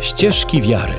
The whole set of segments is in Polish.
Ścieżki wiary.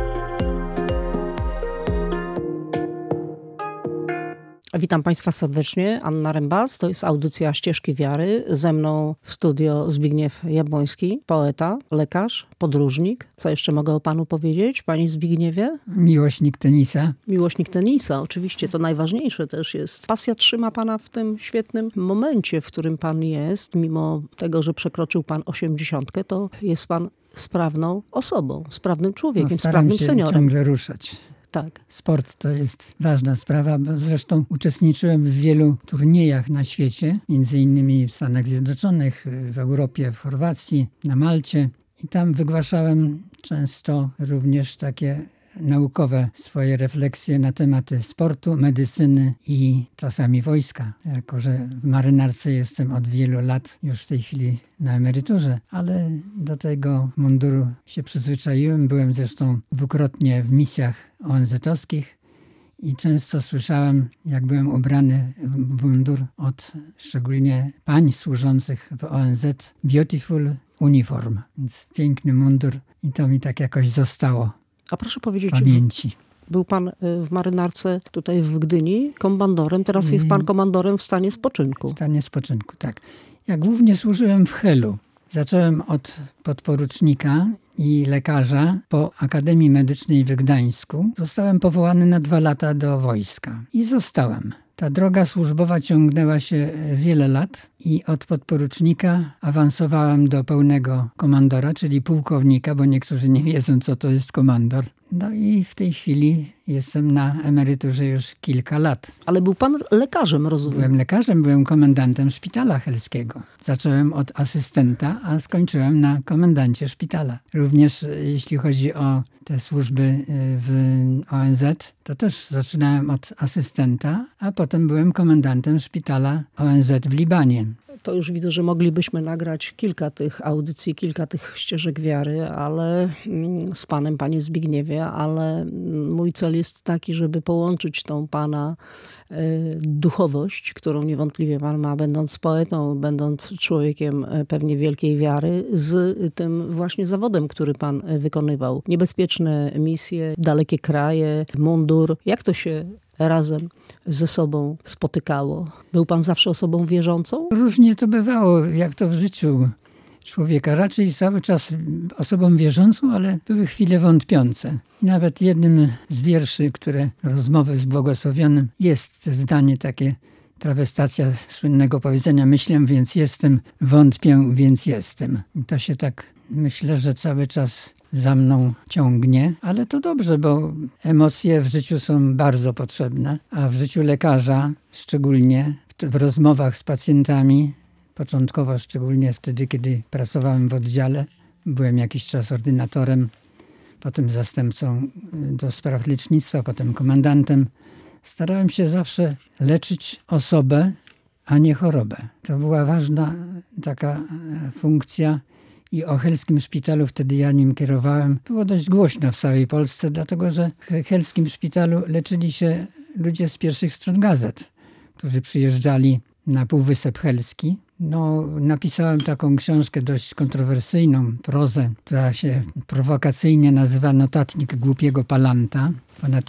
Witam Państwa serdecznie. Anna Rembas, to jest audycja Ścieżki Wiary. Ze mną w studio Zbigniew Jabłoński, poeta, lekarz, podróżnik. Co jeszcze mogę o Panu powiedzieć, Panie Zbigniewie? Miłośnik tenisa. Miłośnik tenisa, oczywiście, to najważniejsze też jest. Pasja trzyma Pana w tym świetnym momencie, w którym Pan jest. Mimo tego, że przekroczył Pan 80, to jest Pan sprawną osobą, sprawnym człowiekiem, sprawnym seniorem. Staram się ciągle ruszać. Tak. Sport to jest ważna sprawa, bo zresztą uczestniczyłem w wielu turniejach na świecie, między innymi w Stanach Zjednoczonych, w Europie, w Chorwacji, na Malcie. I tam wygłaszałem często również takie naukowe swoje refleksje na tematy sportu, medycyny i czasami wojska. Jako że w marynarce jestem od wielu lat, już w tej chwili na emeryturze, ale do tego munduru się przyzwyczaiłem. Byłem zresztą dwukrotnie w misjach ONZ-owskich i często słyszałem, jak byłem ubrany w mundur od szczególnie pań służących w ONZ, beautiful uniform, więc piękny mundur i to mi tak jakoś zostało. A proszę powiedzieć, pamięci. Był Pan w marynarce tutaj w Gdyni komandorem, teraz jest Pan komandorem w stanie spoczynku. W stanie spoczynku, tak. Ja głównie służyłem w Helu. Zacząłem od podporucznika i lekarza po Akademii Medycznej w Gdańsku. Zostałem powołany na 2 lata do wojska i zostałem. Ta droga służbowa ciągnęła się wiele lat i od podporucznika awansowałem do pełnego komandora, czyli pułkownika, bo niektórzy nie wiedzą, co to jest komandor. No i w tej chwili jestem na emeryturze już kilka lat. Ale był Pan lekarzem, rozumiem? Byłem lekarzem, byłem komendantem szpitala helskiego. Zacząłem od asystenta, a skończyłem na komendancie szpitala. Również jeśli chodzi o te służby w ONZ, to też zaczynałem od asystenta, a potem byłem komendantem szpitala ONZ w Libanie. To już widzę, że moglibyśmy nagrać kilka tych audycji, kilka tych ścieżek wiary, ale z Panem, Panie Zbigniewie, ale mój cel jest taki, żeby połączyć tą Pana duchowość, którą niewątpliwie Pan ma, będąc poetą, będąc człowiekiem pewnie wielkiej wiary, z tym właśnie zawodem, który Pan wykonywał. Niebezpieczne misje, dalekie kraje, mundur. Jak to się razem ze sobą spotykało? Był Pan zawsze osobą wierzącą? Różnie to bywało, jak to w życiu człowieka. Raczej cały czas osobą wierzącą, ale były chwile wątpiące. I nawet jednym z wierszy, które rozmowy z błogosławionym, jest zdanie takie, trawestacja słynnego powiedzenia: myślę, więc jestem, wątpię, więc jestem. I to się tak, myślę, że cały czas za mną ciągnie, ale to dobrze, bo emocje w życiu są bardzo potrzebne, a w życiu lekarza, szczególnie w rozmowach z pacjentami, początkowo szczególnie wtedy, kiedy pracowałem w oddziale, byłem jakiś czas ordynatorem, potem zastępcą do spraw lecznictwa, potem komendantem. Starałem się zawsze leczyć osobę, a nie chorobę. To była ważna taka funkcja. I o helskim szpitalu, wtedy ja nim kierowałem, było dość głośno w całej Polsce, dlatego że w helskim szpitalu leczyli się ludzie z pierwszych stron gazet, którzy przyjeżdżali na Półwysep Helski. No, napisałem taką książkę dość kontrowersyjną, prozę, która się prowokacyjnie nazywa Notatnik głupiego palanta. Ponad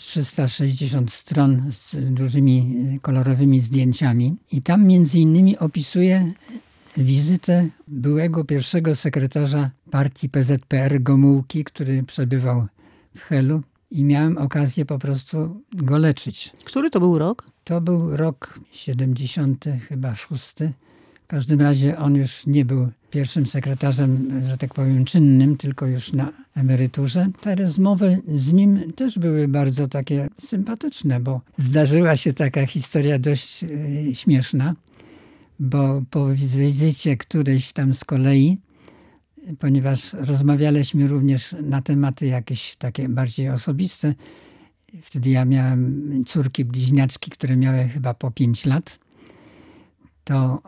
360 stron z dużymi kolorowymi zdjęciami. I tam między innymi opisuję wizytę byłego pierwszego sekretarza partii PZPR Gomułki, który przebywał w Helu i miałem okazję po prostu go leczyć. Który to był rok? To był rok 70, chyba 6. W każdym razie on już nie był pierwszym sekretarzem, że tak powiem, czynnym, tylko już na emeryturze. Te rozmowy z nim też były bardzo takie sympatyczne, bo zdarzyła się taka historia dość śmieszna. Bo po wizycie którejś tam z kolei, ponieważ rozmawialiśmy również na tematy jakieś takie bardziej osobiste, wtedy ja miałem córki bliźniaczki, które miały chyba po 5 lat, to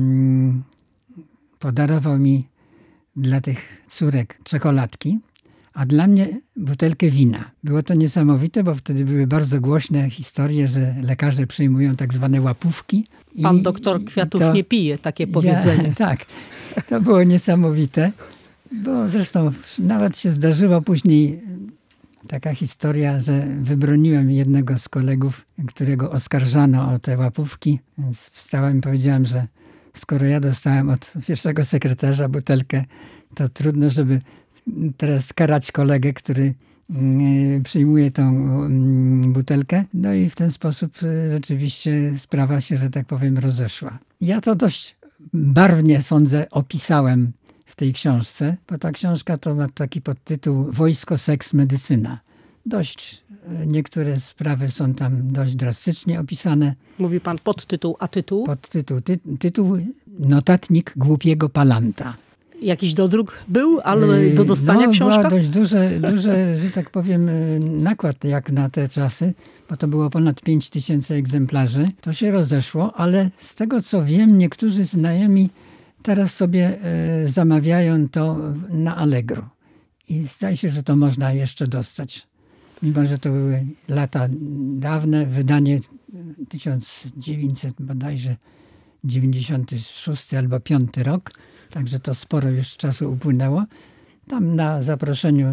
podarował mi dla tych córek czekoladki, a dla mnie butelkę wina. Było to niesamowite, bo wtedy były bardzo głośne historie, że lekarze przyjmują tak zwane łapówki. Pan doktor Kwiatów nie pije, takie powiedzenie. Tak, to było niesamowite. Bo zresztą nawet się zdarzyło później taka historia, że wybroniłem jednego z kolegów, którego oskarżano o te łapówki, więc wstałem i powiedziałem, że skoro ja dostałem od pierwszego sekretarza butelkę, to trudno, żeby teraz karać kolegę, który przyjmuje tą butelkę. No i w ten sposób rzeczywiście sprawa się, że tak powiem, rozeszła. Ja to dość barwnie, sądzę, opisałem w tej książce, bo ta książka to ma taki podtytuł Wojsko, seks, medycyna. Niektóre sprawy są tam dość drastycznie opisane. Mówi pan podtytuł, a tytuł? Podtytuł, tytuł Notatnik głupiego palanta. Jakiś dodruk był, ale do dostania książka? Była dość duży, że tak powiem, nakład jak na te czasy, bo to było ponad 5000 egzemplarzy. To się rozeszło, ale z tego co wiem, niektórzy znajomi teraz sobie zamawiają to na Allegro. I zdaje się, że to można jeszcze dostać. Mimo że to były lata dawne, wydanie 1900 bodajże 96 albo 5 rok. Także to sporo już czasu upłynęło. Tam na zaproszeniu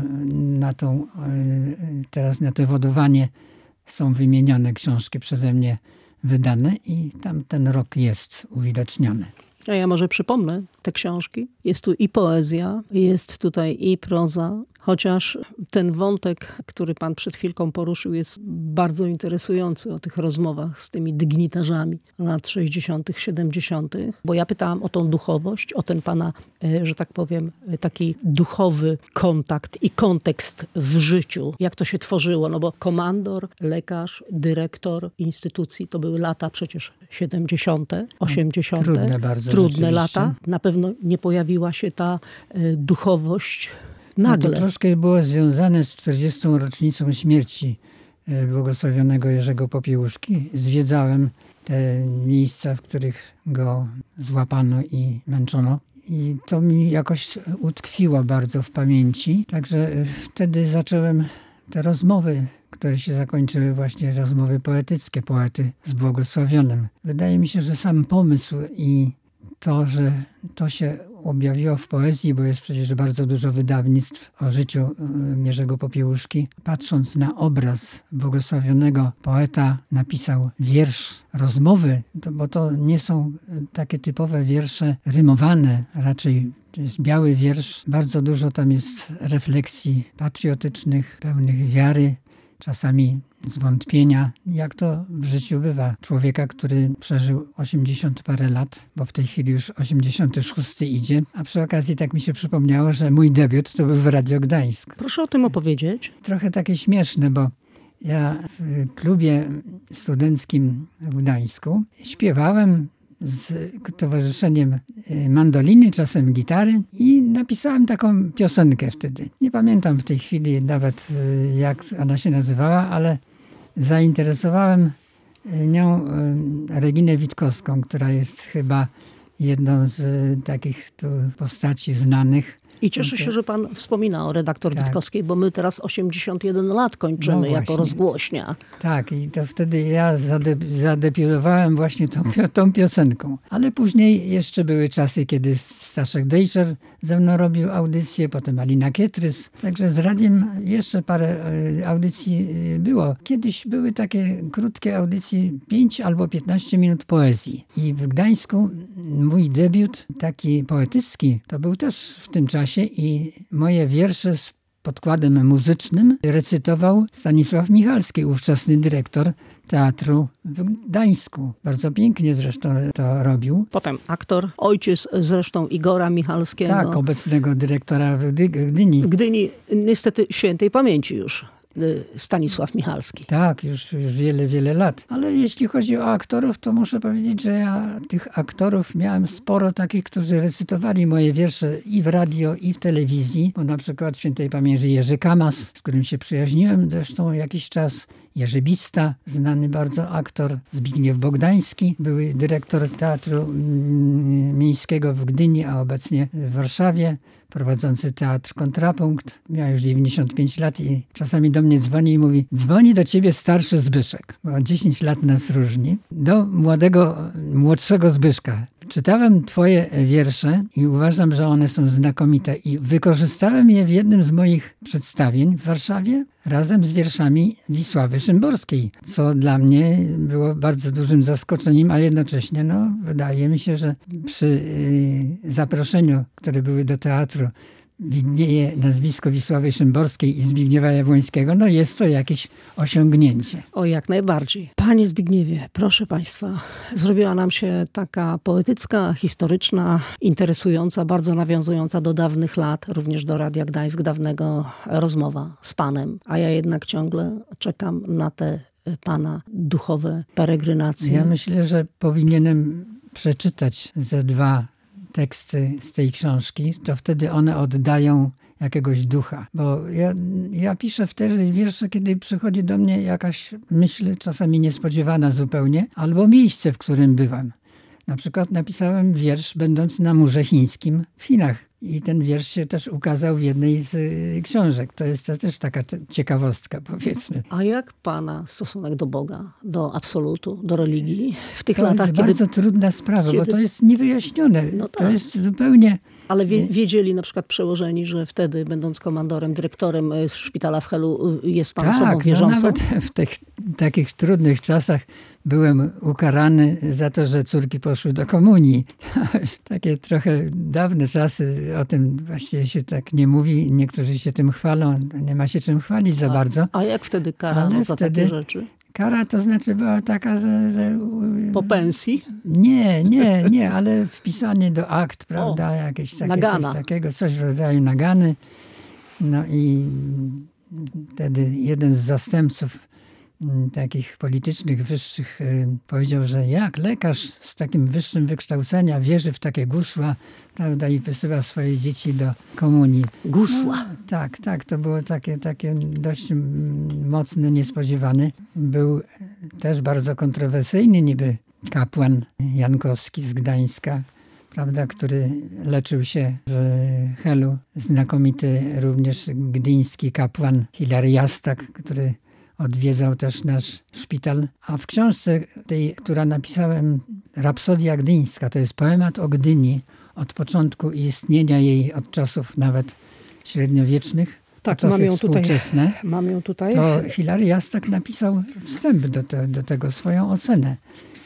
teraz na to wodowanie są wymienione książki przeze mnie wydane i tam ten rok jest uwidoczniony. A ja może przypomnę te książki. Jest tu i poezja, jest tutaj i proza. Chociaż ten wątek, który pan przed chwilką poruszył, jest bardzo interesujący o tych rozmowach z tymi dygnitarzami lat 60., 70., bo ja pytałam o tą duchowość, o ten pana, że tak powiem, taki duchowy kontakt i kontekst w życiu. Jak to się tworzyło, no bo komandor, lekarz, dyrektor instytucji, to były lata przecież 70., 80. Trudne bardzo. Trudne lata. Na pewno nie pojawiła się ta duchowość nagle. No to troszkę było związane z 40. rocznicą śmierci błogosławionego Jerzego Popiełuszki. Zwiedzałem te miejsca, w których go złapano i męczono. I to mi jakoś utkwiło bardzo w pamięci. Także wtedy zacząłem te rozmowy, które się zakończyły właśnie rozmowy poetyckie, poety z błogosławionym. Wydaje mi się, że sam pomysł i to, że to się objawiło w poezji, bo jest przecież bardzo dużo wydawnictw o życiu Jerzego Popiełuszki. Patrząc na obraz błogosławionego, poeta napisał wiersz rozmowy, bo to nie są takie typowe wiersze rymowane, raczej to jest biały wiersz. Bardzo dużo tam jest refleksji patriotycznych, pełnych wiary, czasami zwątpienia, jak to w życiu bywa. Człowieka, który przeżył 80 parę lat, bo w tej chwili już 86 idzie. A przy okazji tak mi się przypomniało, że mój debiut to był w Radio Gdańsk. Proszę o tym opowiedzieć. Trochę takie śmieszne, bo ja w klubie studenckim w Gdańsku śpiewałem z towarzyszeniem mandoliny, czasem gitary i napisałem taką piosenkę wtedy. Nie pamiętam w tej chwili nawet jak ona się nazywała, ale zainteresowałem nią Reginę Witkowską, która jest chyba jedną z takich tu postaci znanych. I cieszę się, że pan wspomina o redaktor Witkowskiej, bo my teraz 81 lat kończymy jako rozgłośnia. Tak, i to wtedy ja zadebiutowałem właśnie tą piosenką. Ale później jeszcze były czasy, kiedy Staszek Dejczer ze mną robił audycję, potem Alina Kietrys. Także z radiem jeszcze parę audycji było. Kiedyś były takie krótkie audycje, 5 albo 15 minut poezji. I w Gdańsku mój debiut, taki poetycki, to był też w tym czasie i moje wiersze z podkładem muzycznym recytował Stanisław Michalski, ówczesny dyrektor teatru w Gdańsku. Bardzo pięknie zresztą to robił. Potem aktor, ojciec zresztą Igora Michalskiego. Tak, obecnego dyrektora w Gdyni. W Gdyni, niestety świętej pamięci już. Stanisław Michalski. Tak, już wiele, wiele lat. Ale jeśli chodzi o aktorów, to muszę powiedzieć, że ja tych aktorów miałem sporo takich, którzy recytowali moje wiersze i w radio, i w telewizji. Bo na przykład świętej pamięci Jerzy Kamas, z którym się przyjaźniłem zresztą jakiś czas. Jerzy Bista, znany bardzo aktor, Zbigniew Bogdański, były dyrektor Teatru Miejskiego w Gdyni, a obecnie w Warszawie, prowadzący teatr Kontrapunkt. Miał już 95 lat i czasami do mnie dzwoni i mówi: dzwoni do ciebie starszy Zbyszek, bo 10 lat nas różni. Do młodszego Zbyszka czytałem twoje wiersze i uważam, że one są znakomite i wykorzystałem je w jednym z moich przedstawień w Warszawie razem z wierszami Wisławy Szymborskiej, co dla mnie było bardzo dużym zaskoczeniem, a jednocześnie wydaje mi się, że przy zaproszeniu, które były do teatru, widnieje nazwisko Wisławy Szymborskiej i Zbigniewa Jabłońskiego, jest to jakieś osiągnięcie. O, jak najbardziej. Panie Zbigniewie, proszę państwa, zrobiła nam się taka poetycka, historyczna, interesująca, bardzo nawiązująca do dawnych lat, również do Radia Gdańsk dawnego rozmowa z panem, a ja jednak ciągle czekam na te pana duchowe peregrinacje. Ja myślę, że powinienem przeczytać ze 2 teksty z tej książki, to wtedy one oddają jakiegoś ducha. Bo ja piszę wtedy wiersze, kiedy przychodzi do mnie jakaś myśl, czasami niespodziewana zupełnie, albo miejsce, w którym byłam. Na przykład napisałem wiersz będący na murze chińskim w Chinach. I ten wiersz się też ukazał w jednej z książek. To jest też taka ciekawostka, powiedzmy. A jak pana stosunek do Boga, do absolutu, do religii w tych to latach? To jest bardzo trudna sprawa, bo to jest niewyjaśnione. No tak. To jest zupełnie... Ale wiedzieli na przykład przełożeni, że wtedy, będąc komandorem, dyrektorem szpitala w Helu, jest pan osobą wierzącą? Nawet w tych takich trudnych czasach byłem ukarany za to, że córki poszły do komunii. Takie trochę dawne czasy, o tym właściwie się tak nie mówi. Niektórzy się tym chwalą, nie ma się czym chwalić za bardzo. A jak wtedy karano za takie rzeczy? Kara to znaczy była taka, że... Po pensji? Nie, ale wpisanie do akt, prawda, jakieś takie nagana. Coś takiego, coś w rodzaju nagany. No i wtedy jeden z zastępców takich politycznych wyższych powiedział, że jak lekarz z takim wyższym wykształcenia wierzy w takie gusła, prawda, i wysyła swoje dzieci do komunii. Gusła. Tak, to było takie dość mocne, niespodziewane. Był też bardzo kontrowersyjny niby kapłan Jankowski z Gdańska, prawda, który leczył się w Helu. Znakomity również gdyński kapłan Hilary Jastak, który odwiedzał też nasz szpital. A w książce tej, która napisałem, Rapsodia Gdyńska, to jest poemat o Gdyni od początku istnienia jej, od czasów nawet średniowiecznych, tak, czasy współczesne. Mam ją tutaj. To Hilary Jastak napisał wstęp do tego, swoją ocenę.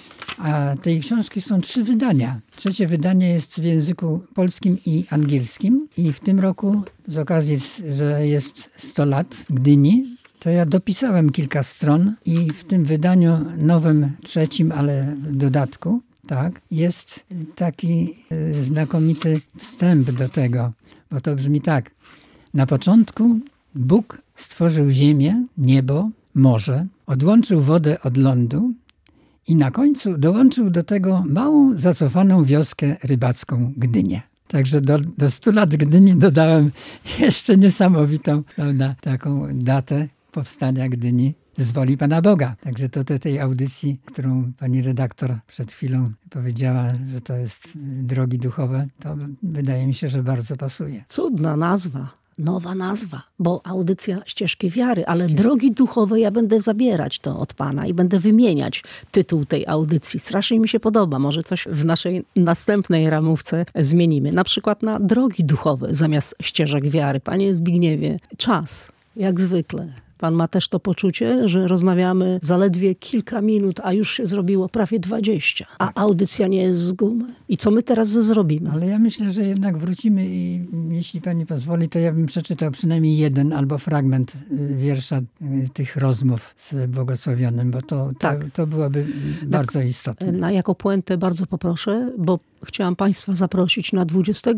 A tej książki są 3 wydania. 3. wydanie jest w języku polskim i angielskim. I w tym roku, z okazji, że jest 100 lat Gdyni, to ja dopisałem kilka stron i w tym wydaniu nowym, 3., ale w dodatku, tak, jest taki znakomity wstęp do tego, bo to brzmi tak. Na początku Bóg stworzył ziemię, niebo, morze, odłączył wodę od lądu i na końcu dołączył do tego małą, zacofaną wioskę rybacką Gdynię. Także do 100 lat Gdyni dodałem jeszcze niesamowitą, prawda, taką datę powstania Gdyni z woli Pana Boga. Także to do tej audycji, którą pani redaktor przed chwilą powiedziała, że to jest drogi duchowe, to wydaje mi się, że bardzo pasuje. Cudna nazwa. Nowa nazwa, bo audycja Ścieżki Wiary, ale drogi duchowe ja będę zabierać to od pana i będę wymieniać tytuł tej audycji. Strasznie mi się podoba. Może coś w naszej następnej ramówce zmienimy. Na przykład na drogi duchowe zamiast Ścieżek Wiary. Panie Zbigniewie, czas, jak zwykle. Pan ma też to poczucie, że rozmawiamy zaledwie kilka minut, a już się zrobiło prawie 20. A audycja nie jest z gumy. I co my teraz zrobimy? Ale ja myślę, że jednak wrócimy i jeśli pani pozwoli, to ja bym przeczytał przynajmniej jeden albo fragment wiersza tych rozmów z błogosławionym, bo to byłoby bardzo istotne. Jako puentę bardzo poproszę, bo chciałam państwa zaprosić na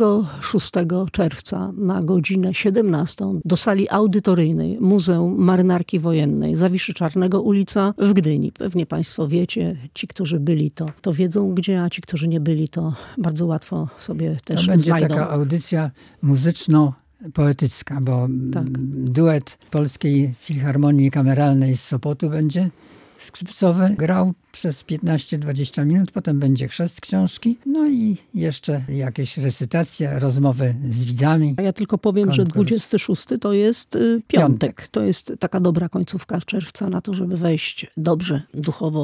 26 czerwca na godzinę 17 do sali audytoryjnej Muzeum Marynarki Wojennej, Zawiszy Czarnego ulica w Gdyni. Pewnie państwo wiecie, ci, którzy byli to wiedzą gdzie, a ci, którzy nie byli, to bardzo łatwo sobie też znajdą. To będzie taka audycja muzyczno-poetycka, bo duet Polskiej Filharmonii Kameralnej z Sopotu będzie skrzypcowe grał przez 15-20 minut, potem będzie chrzest książki, no i jeszcze jakieś recytacje, rozmowy z widzami. A ja tylko powiem, że 26 to jest piątek. To jest taka dobra końcówka czerwca na to, żeby wejść dobrze duchowo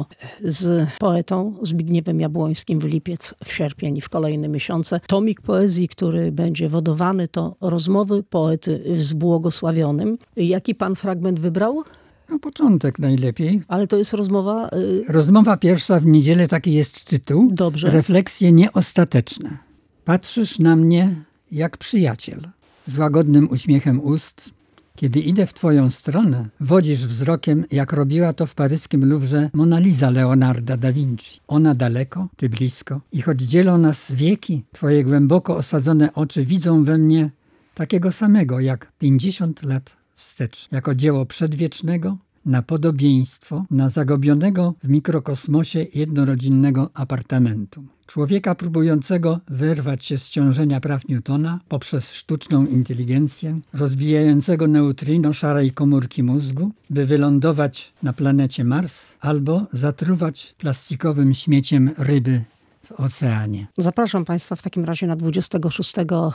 z poetą Zbigniewem Jabłońskim w lipiec, w sierpień i w kolejne miesiące. Tomik poezji, który będzie wodowany, to rozmowy poety z błogosławionym. Jaki pan fragment wybrał? No początek najlepiej. Ale to jest rozmowa... Rozmowa pierwsza w niedzielę, taki jest tytuł. Dobrze. Refleksje nieostateczne. Patrzysz na mnie jak przyjaciel. Z łagodnym uśmiechem ust. Kiedy idę w twoją stronę, wodzisz wzrokiem, jak robiła to w paryskim Louvre Mona Lisa Leonarda da Vinci. Ona daleko, ty blisko. I choć dzielą nas wieki, twoje głęboko osadzone oczy widzą we mnie takiego samego jak 50 lat wstecz. Jako dzieło przedwiecznego, na podobieństwo, na zagubionego w mikrokosmosie jednorodzinnego apartamentu. Człowieka próbującego wyrwać się z ciążenia praw Newtona poprzez sztuczną inteligencję, rozbijającego neutrino szarej komórki mózgu, by wylądować na planecie Mars albo zatruwać plastikowym śmieciem ryby w oceanie. Zapraszam Państwa w takim razie na 26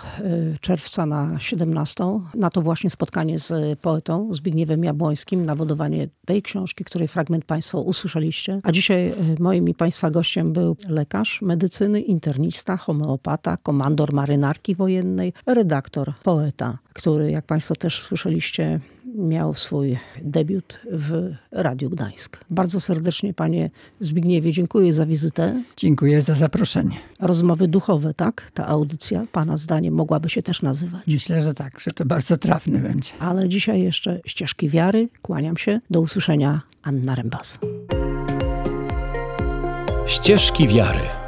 czerwca na 17. Na to właśnie spotkanie z poetą Zbigniewem Jabłońskim, na wodowanie tej książki, której fragment Państwo usłyszeliście. A dzisiaj moim i Państwa gościem był lekarz medycyny, internista, homeopata, komandor marynarki wojennej, redaktor, poeta, który, jak Państwo też słyszeliście, miał swój debiut w Radiu Gdańsk. Bardzo serdecznie, panie Zbigniewie, dziękuję za wizytę. Dziękuję za zaproszenie. Rozmowy duchowe, tak? Ta audycja, pana zdaniem, mogłaby się też nazywać. Myślę, że tak, że to bardzo trafne będzie. Ale dzisiaj jeszcze ścieżki wiary. Kłaniam się. Do usłyszenia. Anna Rembas. Ścieżki wiary.